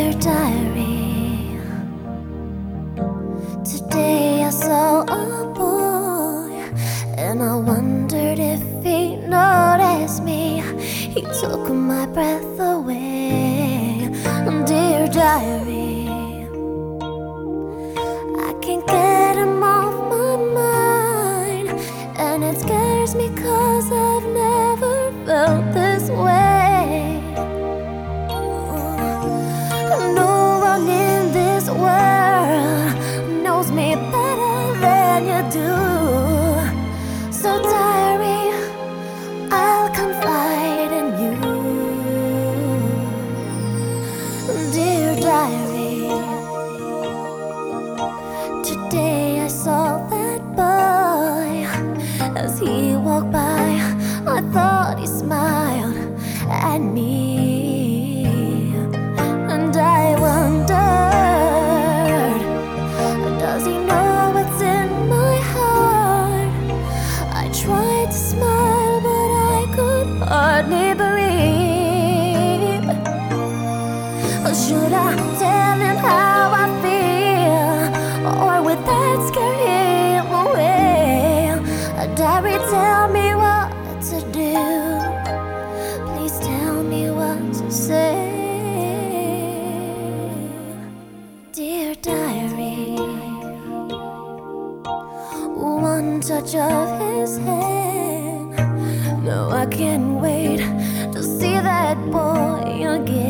Dear diary, today I saw a boy and I wondered if he noticed me. He took my breath away. Dear diary, I can't get him off my mind, and it scares me 'cause I've never felt this way. No one in this world knows me better than you do. So diary, I'll confide in you. Dear diary, today I saw that boy. As he walked by, I thought he smiled at me. And I wondered, does he know what's in my heart? I tried to smile, but I could hardly breathe. Should I tell him how I feel, or would that scare him away? Diary, tell me what to do. Please tell me what to say. Dear diary, one touch of his hand. No, I can't wait to see that boy again.